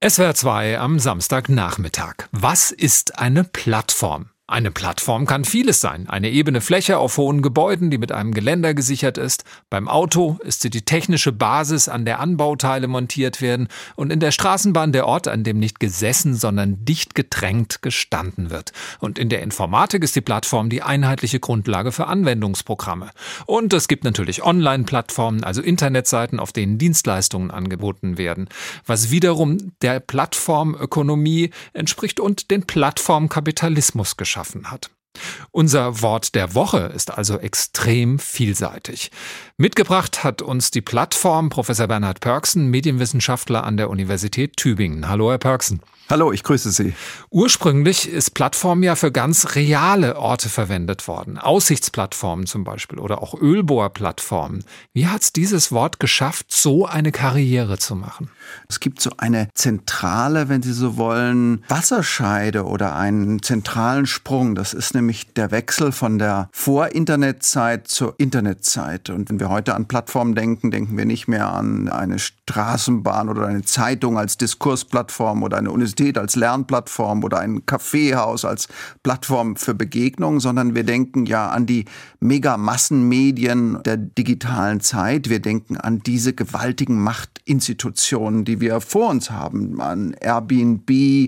SWR 2 am Samstagnachmittag. Was ist eine Plattform? Eine Plattform kann vieles sein. Eine ebene Fläche auf hohen Gebäuden, die mit einem Geländer gesichert ist. Beim Auto ist sie die technische Basis, an der Anbauteile montiert werden. Und in der Straßenbahn der Ort, an dem nicht gesessen, sondern dicht gedrängt gestanden wird. Und in der Informatik ist die Plattform die einheitliche Grundlage für Anwendungsprogramme. Und es gibt natürlich Online-Plattformen, also Internetseiten, auf denen Dienstleistungen angeboten werden. Was wiederum der Plattformökonomie entspricht und den Plattformkapitalismus geschaffen hat. Unser Wort der Woche ist also extrem vielseitig. Mitgebracht hat uns die Plattform Professor Bernhard Pörksen, Medienwissenschaftler an der Universität Tübingen. Hallo, Herr Pörksen. Hallo, ich grüße Sie. Ursprünglich ist Plattform ja für ganz reale Orte verwendet worden. Aussichtsplattformen zum Beispiel oder auch Ölbohrplattformen. Wie hat es dieses Wort geschafft, so eine Karriere zu machen? Es gibt so eine zentrale, wenn Sie so wollen, Wasserscheide oder einen zentralen Sprung. Das ist nämlich der Wechsel von der Vor-Internet-Zeit zur Internetzeit. Und wenn wir heute an Plattformen denken, denken wir nicht mehr an eine Straßenbahn oder eine Zeitung als Diskursplattform oder eine Universität als Lernplattform oder ein Kaffeehaus als Plattform für Begegnung, sondern wir denken ja an die Megamassenmedien der digitalen Zeit. Wir denken an diese gewaltigen Machtinstitutionen, die wir vor uns haben, an Airbnb,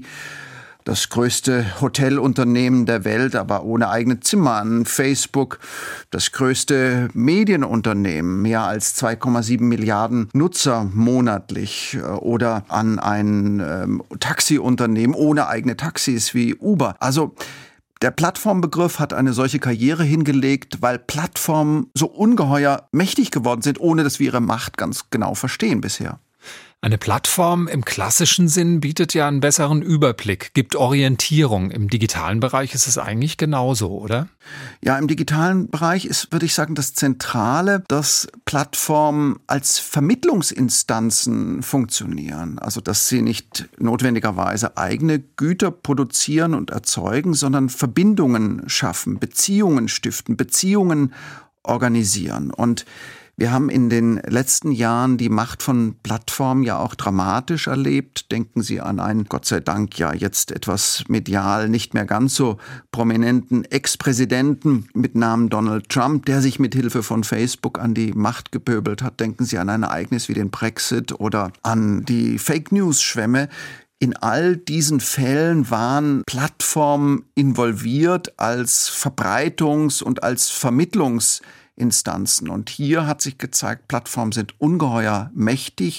das größte Hotelunternehmen der Welt, aber ohne eigene Zimmer, an Facebook, das größte Medienunternehmen, mehr als 2,7 Milliarden Nutzer monatlich, oder an ein Taxiunternehmen ohne eigene Taxis wie Uber. Also der Plattformbegriff hat eine solche Karriere hingelegt, weil Plattformen so ungeheuer mächtig geworden sind, ohne dass wir ihre Macht ganz genau verstehen bisher. Eine Plattform im klassischen Sinn bietet ja einen besseren Überblick, gibt Orientierung. Im digitalen Bereich ist es eigentlich genauso, oder? Ja, im digitalen Bereich ist, würde ich sagen, das Zentrale, dass Plattformen als Vermittlungsinstanzen funktionieren. Also, dass sie nicht notwendigerweise eigene Güter produzieren und erzeugen, sondern Verbindungen schaffen, Beziehungen stiften, Beziehungen organisieren. Und wir haben in den letzten Jahren die Macht von Plattformen ja auch dramatisch erlebt. Denken Sie an einen, Gott sei Dank ja jetzt etwas medial nicht mehr ganz so prominenten Ex-Präsidenten mit Namen Donald Trump, der sich mit Hilfe von Facebook an die Macht gepöbelt hat. Denken Sie an ein Ereignis wie den Brexit oder an die Fake-News-Schwämme. In all diesen Fällen waren Plattformen involviert als Verbreitungs- und als Vermittlungsinstanzen. Und hier hat sich gezeigt, Plattformen sind ungeheuer mächtig.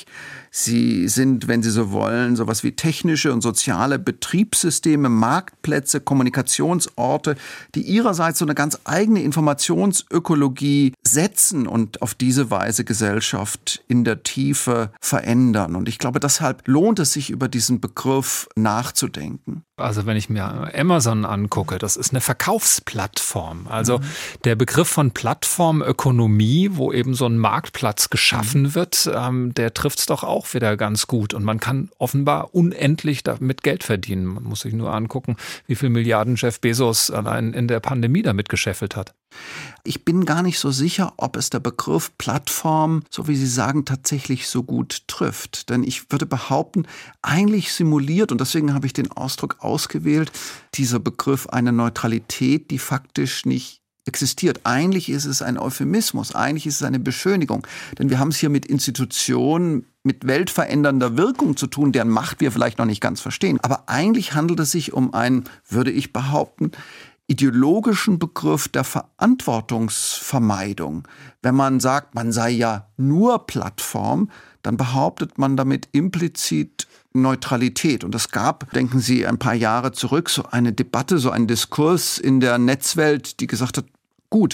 Sie sind, wenn Sie so wollen, sowas wie technische und soziale Betriebssysteme, Marktplätze, Kommunikationsorte, die ihrerseits so eine ganz eigene Informationsökologie setzen und auf diese Weise Gesellschaft in der Tiefe verändern. Und ich glaube, deshalb lohnt es sich, über diesen Begriff nachzudenken. Also wenn ich mir Amazon angucke, das ist eine Verkaufsplattform. Also der Begriff von Plattformökonomie, wo eben so ein Marktplatz geschaffen wird, der trifft es doch auch wieder ganz gut. Und man kann offenbar unendlich damit Geld verdienen. Man muss sich nur angucken, wie viel Milliarden Jeff Bezos allein in der Pandemie damit gescheffelt hat. Ich bin gar nicht so sicher, ob es der Begriff Plattform, so wie Sie sagen, tatsächlich so gut trifft. Denn ich würde behaupten, eigentlich simuliert, und deswegen habe ich den Ausdruck ausgewählt, dieser Begriff eine Neutralität, die faktisch nicht existiert. Eigentlich ist es ein Euphemismus, eigentlich ist es eine Beschönigung. Denn wir haben es hier mit Institutionen, mit weltverändernder Wirkung zu tun, deren Macht wir vielleicht noch nicht ganz verstehen. Aber eigentlich handelt es sich um einen, würde ich behaupten, ideologischen Begriff der Verantwortungsvermeidung. Wenn man sagt, man sei ja nur Plattform, dann behauptet man damit implizit Neutralität. Und es gab, denken Sie, ein paar Jahre zurück, so eine Debatte, so einen Diskurs in der Netzwelt, die gesagt hat, gut,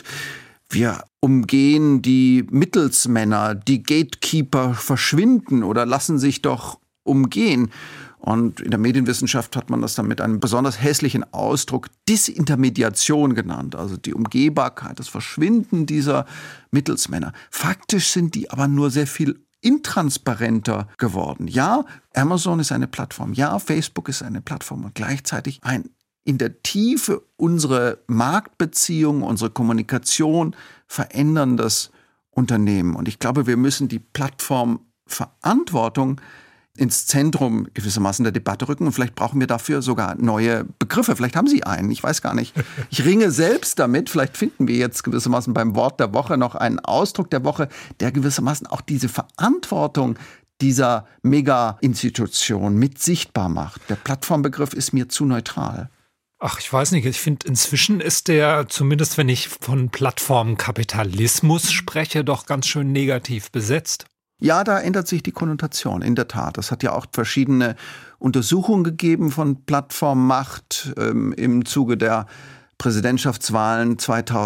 wir umgehen die Mittelsmänner, die Gatekeeper verschwinden oder lassen sich doch umgehen. Und in der Medienwissenschaft hat man das dann mit einem besonders hässlichen Ausdruck Disintermediation genannt, also die Umgehbarkeit, das Verschwinden dieser Mittelsmänner. Faktisch sind die aber nur sehr viel intransparenter geworden. Ja, Amazon ist eine Plattform, ja, Facebook ist eine Plattform und gleichzeitig ein in der Tiefe unsere Marktbeziehungen, unsere Kommunikation veränderndes Unternehmen. Und ich glaube, wir müssen die Plattformverantwortung ins Zentrum gewissermaßen der Debatte rücken. Und vielleicht brauchen wir dafür sogar neue Begriffe. Vielleicht haben Sie einen, ich weiß gar nicht. Ich ringe selbst damit. Vielleicht finden wir jetzt gewissermaßen beim Wort der Woche noch einen Ausdruck der Woche, der gewissermaßen auch diese Verantwortung dieser Mega-Institution mit sichtbar macht. Der Plattformbegriff ist mir zu neutral. Ach, ich weiß nicht. Ich finde, inzwischen ist der, zumindest wenn ich von Plattformkapitalismus spreche, doch ganz schön negativ besetzt. Ja, da ändert sich die Konnotation, in der Tat. Es hat ja auch verschiedene Untersuchungen gegeben von Plattformmacht im Zuge der Präsidentschaftswahlen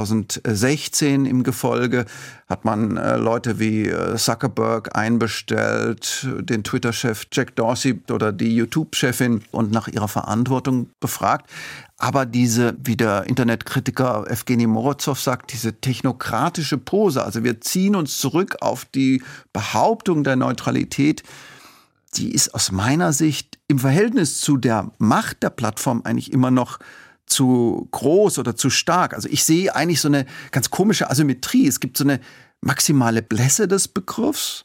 2016 im Gefolge hat man Leute wie Zuckerberg einbestellt, den Twitter-Chef Jack Dorsey oder die YouTube-Chefin und nach ihrer Verantwortung befragt. Aber diese, wie der Internetkritiker Evgeny Morozov sagt, diese technokratische Pose, also wir ziehen uns zurück auf die Behauptung der Neutralität, die ist aus meiner Sicht im Verhältnis zu der Macht der Plattform eigentlich immer noch zu groß oder zu stark. Also ich sehe eigentlich so eine ganz komische Asymmetrie. Es gibt so eine maximale Blässe des Begriffs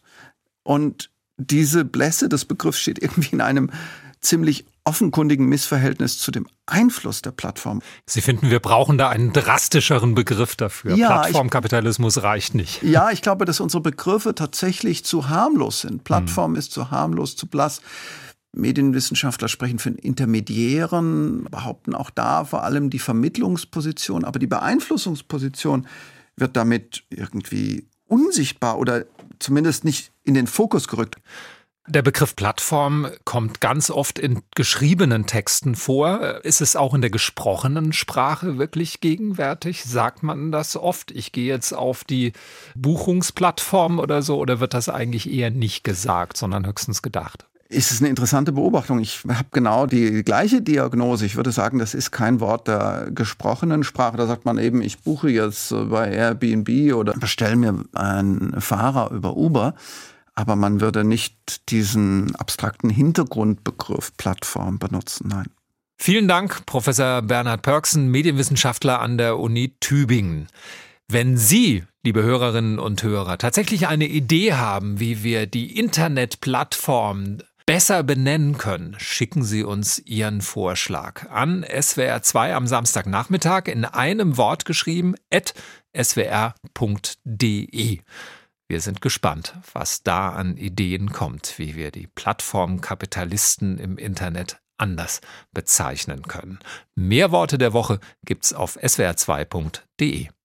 und diese Blässe des Begriffs steht irgendwie in einem ziemlich offenkundigen Missverhältnis zu dem Einfluss der Plattform. Sie finden, wir brauchen da einen drastischeren Begriff dafür. Ja, Plattformkapitalismus reicht nicht. Ja, ich glaube, dass unsere Begriffe tatsächlich zu harmlos sind. Plattform ist zu harmlos, zu blass. Medienwissenschaftler sprechen von Intermediären, behaupten auch da vor allem die Vermittlungsposition, aber die Beeinflussungsposition wird damit irgendwie unsichtbar oder zumindest nicht in den Fokus gerückt. Der Begriff Plattform kommt ganz oft in geschriebenen Texten vor. Ist es auch in der gesprochenen Sprache wirklich gegenwärtig? Sagt man das oft? Ich gehe jetzt auf die Buchungsplattform oder so, oder wird das eigentlich eher nicht gesagt, sondern höchstens gedacht? Ist es eine interessante Beobachtung. Ich habe genau die gleiche Diagnose. Ich würde sagen, das ist kein Wort der gesprochenen Sprache. Da sagt man eben, ich buche jetzt bei Airbnb oder bestelle mir einen Fahrer über Uber. Aber man würde nicht diesen abstrakten Hintergrundbegriff Plattform benutzen, nein. Vielen Dank, Professor Bernhard Pörksen, Medienwissenschaftler an der Uni Tübingen. Wenn Sie, liebe Hörerinnen und Hörer, tatsächlich eine Idee haben, wie wir die Internetplattform besser benennen können, schicken Sie uns Ihren Vorschlag an SWR2 am Samstagnachmittag in einem Wort geschrieben @swr.de. Wir sind gespannt, was da an Ideen kommt, wie wir die Plattformkapitalisten im Internet anders bezeichnen können. Mehr Worte der Woche gibt's auf swr2.de.